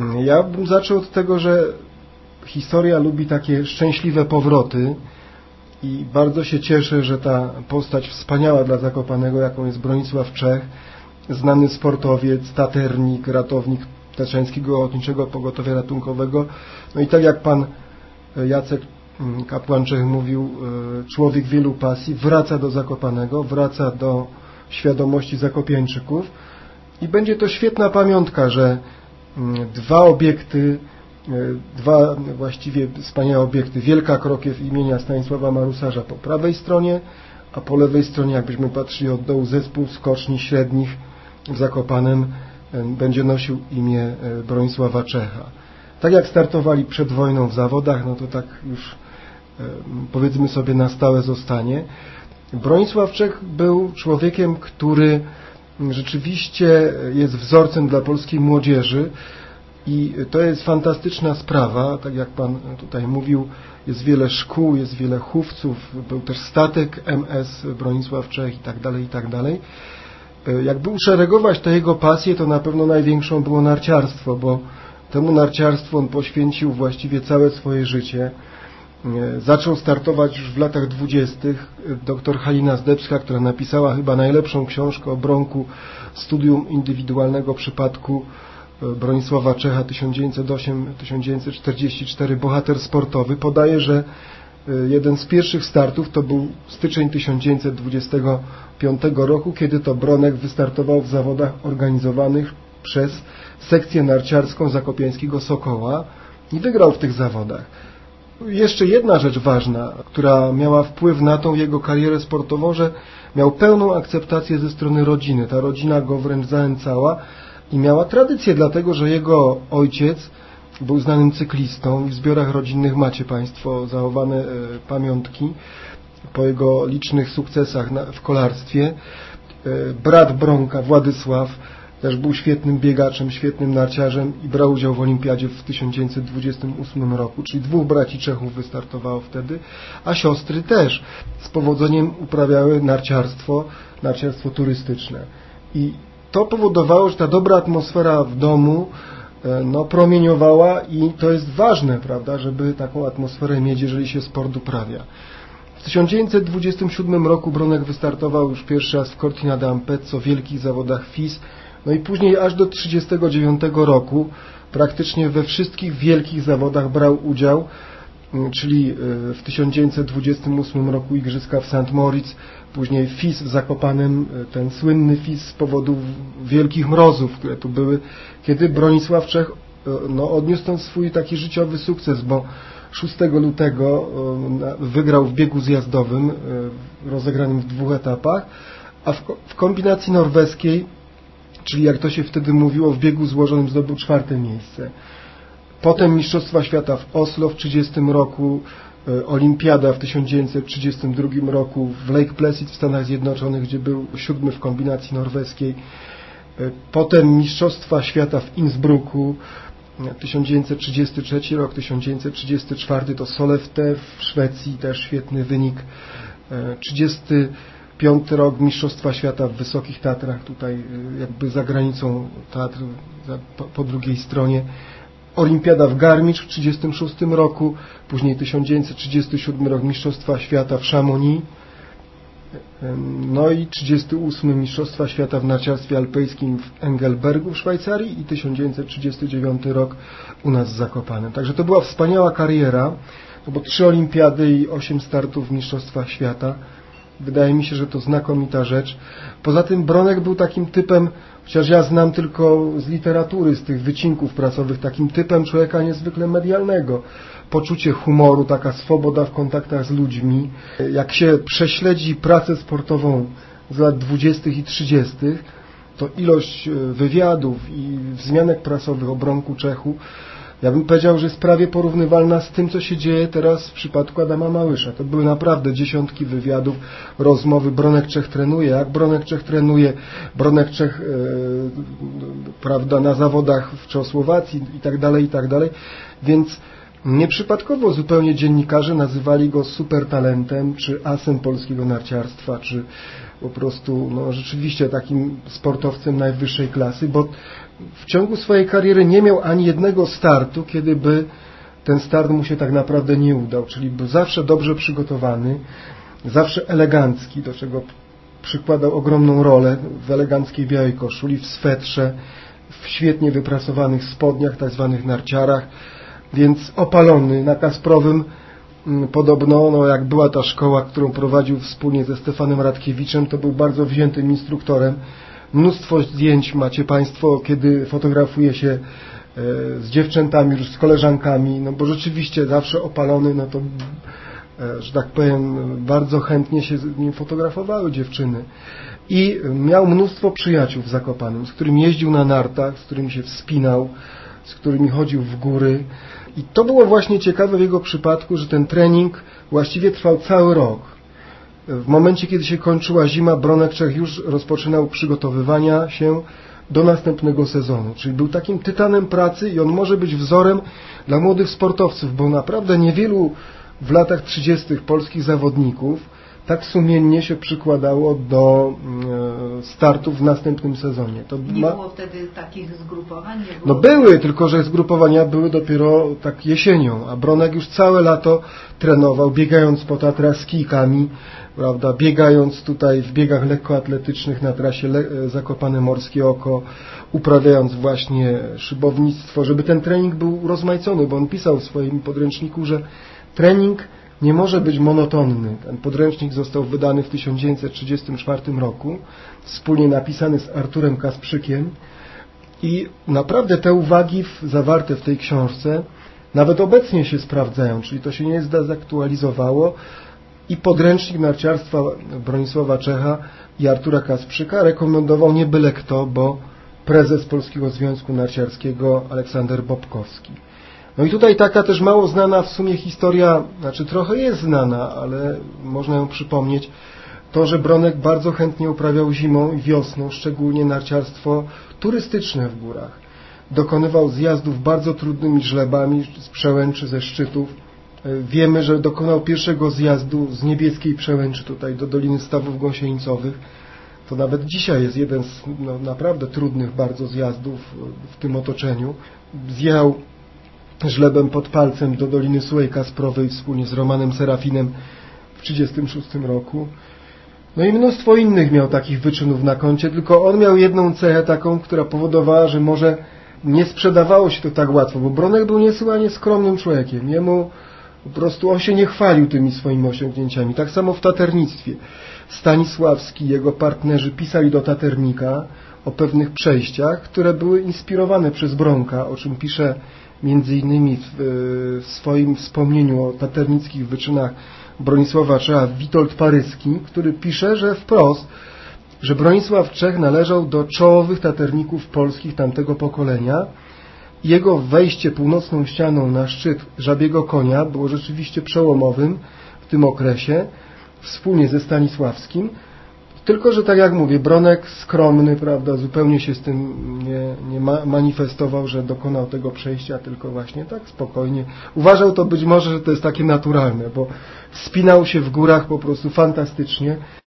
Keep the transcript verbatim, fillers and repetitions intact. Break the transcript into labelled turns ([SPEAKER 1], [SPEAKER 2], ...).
[SPEAKER 1] Ja bym zaczął od tego, że historia lubi takie szczęśliwe powroty i bardzo się cieszę, że ta postać wspaniała dla Zakopanego, jaką jest Bronisław Czech, znany sportowiec, taternik, ratownik Tatrzańskiego Ochotniczego Pogotowia Ratunkowego. No i tak jak pan Jacek Kapłan-Czech mówił, człowiek wielu pasji, wraca do Zakopanego, wraca do świadomości zakopiańczyków i będzie to świetna pamiątka, że dwa obiekty, dwa właściwie wspaniałe obiekty, Wielka Krokiew imienia Stanisława Marusarza po prawej stronie, a po lewej stronie, jakbyśmy patrzyli od dołu, zespół skoczni średnich w Zakopanem będzie nosił imię Bronisława Czecha. Tak jak startowali przed wojną w zawodach, no to tak już powiedzmy sobie na stałe zostanie. Bronisław Czech był człowiekiem, który rzeczywiście jest wzorcem dla polskiej młodzieży i to jest fantastyczna sprawa, tak jak pan tutaj mówił, jest wiele szkół, jest wiele chówców, był też statek M S Bronisław Czech i tak dalej, i tak dalej. Jakby uszeregować te jego pasje, to na pewno największą było narciarstwo, bo temu narciarstwu on poświęcił właściwie całe swoje życie. Zaczął startować już w latach dwudziestych. Doktor Halina Zdebska, która napisała chyba najlepszą książkę o Bronku, studium indywidualnego przypadku Bronisława Czecha tysiąc dziewięćset osiem do tysiąc dziewięćset czterdziestego czwartego, bohater sportowy, podaje, że jeden z pierwszych startów to był styczeń tysiąc dziewięćset dwudziestego piątego roku, kiedy to Bronek wystartował w zawodach organizowanych przez sekcję narciarską Zakopiańskiego Sokoła i wygrał w tych zawodach. Jeszcze jedna rzecz ważna, która miała wpływ na tą jego karierę sportową, że miał pełną akceptację ze strony rodziny. Ta rodzina go wręcz zachęcała i miała tradycję, dlatego że jego ojciec był znanym cyklistą. W zbiorach rodzinnych macie Państwo zachowane pamiątki po jego licznych sukcesach w kolarstwie. Brat Bronka, Władysław, też był świetnym biegaczem, świetnym narciarzem i brał udział w olimpiadzie w tysiąc dziewięćset dwudziestym ósmym roku, czyli dwóch braci Czechów wystartowało wtedy, a siostry też z powodzeniem uprawiały narciarstwo, narciarstwo turystyczne. I to powodowało, że ta dobra atmosfera w domu no, promieniowała i to jest ważne, prawda, żeby taką atmosferę mieć, jeżeli się sport uprawia. W tysiąc dziewięćset dwudziestym siódmym roku Bronek wystartował już pierwszy raz w Cortina d'Ampezzo, w wielkich zawodach F I S, no i później aż do trzydziestego dziewiątego roku praktycznie we wszystkich wielkich zawodach brał udział, czyli w tysiąc dziewięćset dwudziestym ósmym roku Igrzyska w Sankt Moritz, później F I S w Zakopanem, ten słynny F I S z powodu wielkich mrozów, które tu były, kiedy Bronisław Czech no, odniósł ten swój taki życiowy sukces, bo szóstego lutego wygrał w biegu zjazdowym rozegranym w dwóch etapach, a w kombinacji norweskiej, czyli jak to się wtedy mówiło, w biegu złożonym zdobył czwarte miejsce. Potem Mistrzostwa Świata w Oslo w trzydziestym roku, Olimpiada w tysiąc dziewięćset trzydziestym drugim roku w Lake Placid w Stanach Zjednoczonych, gdzie był siódmy w kombinacji norweskiej. Potem Mistrzostwa Świata w Innsbrucku, tysiąc dziewięćset trzydziesty trzeci rok, tysiąc dziewięćset trzydziesty czwarty to Sollefteå w Szwecji, też świetny wynik. trzydziesty piąty rok Mistrzostwa Świata w Wysokich Tatrach, tutaj jakby za granicą Tatr, po, po drugiej stronie. Olimpiada w Garmisch w trzydziestym szóstym roku, później tysiąc dziewięćset trzydziesty siódmy rok Mistrzostwa Świata w Chamonix, no i trzydziesty ósmy Mistrzostwa Świata w narciarstwie alpejskim w Engelbergu w Szwajcarii i tysiąc dziewięćset trzydziesty dziewiąty rok u nas w Zakopanem. Także to była wspaniała kariera, no bo trzy olimpiady i osiem startów w Mistrzostwach Świata. Wydaje mi się, że to znakomita rzecz. Poza tym Bronek był takim typem, chociaż ja znam tylko z literatury, z tych wycinków pracowych, takim typem człowieka niezwykle medialnego. Poczucie humoru, taka swoboda w kontaktach z ludźmi. Jak się prześledzi pracę sportową z lat dwudziestych i trzydziestych, to ilość wywiadów i wzmianek prasowych o Bronku Czechu, ja bym powiedział, że jest prawie porównywalna z tym, co się dzieje teraz w przypadku Adama Małysza. To były naprawdę dziesiątki wywiadów, rozmowy. Bronek Czech trenuje, jak Bronek Czech trenuje, Bronek Czech e, prawda, na zawodach w Czechosłowacji i tak dalej, i tak dalej. Więc nieprzypadkowo zupełnie dziennikarze nazywali go super talentem, czy asem polskiego narciarstwa, czy po prostu no, rzeczywiście takim sportowcem najwyższej klasy, bo w ciągu swojej kariery nie miał ani jednego startu, kiedy by ten start mu się tak naprawdę nie udał, czyli był zawsze dobrze przygotowany, zawsze elegancki, do czego przykładał ogromną rolę w eleganckiej białej koszuli, w swetrze, w świetnie wyprasowanych spodniach, tak zwanych narciarach, więc opalony na Kasprowym podobno, no jak była ta szkoła, którą prowadził wspólnie ze Stefanem Radkiewiczem, to był bardzo wziętym instruktorem. Mnóstwo zdjęć macie Państwo, kiedy fotografuje się z dziewczętami, już z koleżankami, no bo rzeczywiście zawsze opalony, no to, że tak powiem, bardzo chętnie się z nim fotografowały dziewczyny. I miał mnóstwo przyjaciół w Zakopanem, z którymi jeździł na nartach, z którymi się wspinał, z którymi chodził w góry. I to było właśnie ciekawe w jego przypadku, że ten trening właściwie trwał cały rok. W momencie, kiedy się kończyła zima, Bronek Czech już rozpoczynał przygotowywania się do następnego sezonu. Czyli był takim tytanem pracy i on może być wzorem dla młodych sportowców, bo naprawdę niewielu w latach trzydziestych polskich zawodników tak sumiennie się przykładało do startów w następnym sezonie. To
[SPEAKER 2] nie
[SPEAKER 1] ma...
[SPEAKER 2] było wtedy takich zgrupowań? Nie było...
[SPEAKER 1] No były, tylko że zgrupowania były dopiero tak jesienią, a Bronek już całe lato trenował, biegając po Tatrach z kijkami, prawda, biegając tutaj w biegach lekkoatletycznych na trasie Le- Zakopane Morskie Oko, uprawiając właśnie szybownictwo, żeby ten trening był rozmaicony, bo on pisał w swoim podręczniku, że trening nie może być monotonny. Ten podręcznik został wydany w tysiąc dziewięćset trzydziestym czwartym roku, wspólnie napisany z Arturem Kasprzykiem i naprawdę te uwagi w, zawarte w tej książce nawet obecnie się sprawdzają, czyli to się nie zdezaktualizowało i podręcznik narciarstwa Bronisława Czecha i Artura Kasprzyka rekomendował nie byle kto, bo prezes Polskiego Związku Narciarskiego Aleksander Bobkowski. No i tutaj taka też mało znana w sumie historia, znaczy trochę jest znana, ale można ją przypomnieć, to, że Bronek bardzo chętnie uprawiał zimą i wiosną, szczególnie narciarstwo turystyczne w górach. Dokonywał zjazdów bardzo trudnymi żlebami z Przełęczy, ze szczytów. Wiemy, że dokonał pierwszego zjazdu z Niebieskiej Przełęczy tutaj do Doliny Stawów Gąsienicowych. To nawet dzisiaj jest jeden z no, naprawdę trudnych bardzo zjazdów w tym otoczeniu. Zjechał żlebem pod palcem do Doliny Sułej Kasprowej wspólnie z Romanem Serafinem w tysiąc dziewięćset trzydziestym szóstym roku. No i mnóstwo innych miał takich wyczynów na koncie, tylko on miał jedną cechę taką, która powodowała, że może nie sprzedawało się to tak łatwo, bo Bronek był niesłychanie skromnym człowiekiem. Jemu po prostu on się nie chwalił tymi swoimi osiągnięciami. Tak samo w taternictwie. Stanisławski, jego partnerzy pisali do taternika o pewnych przejściach, które były inspirowane przez Bronka, o czym pisze między innymi w, w swoim wspomnieniu o taternickich wyczynach Bronisława Czecha Witold Paryski, który pisze, że wprost, że Bronisław Czech należał do czołowych taterników polskich tamtego pokolenia. Jego wejście północną ścianą na szczyt Żabiego Konia było rzeczywiście przełomowym w tym okresie, wspólnie ze Stanisławskim. Tylko że tak jak mówię, Bronek skromny, prawda, zupełnie się z tym nie, nie ma, manifestował, że dokonał tego przejścia, tylko właśnie tak spokojnie. Uważał to być może, że to jest takie naturalne, bo wspinał się w górach po prostu fantastycznie.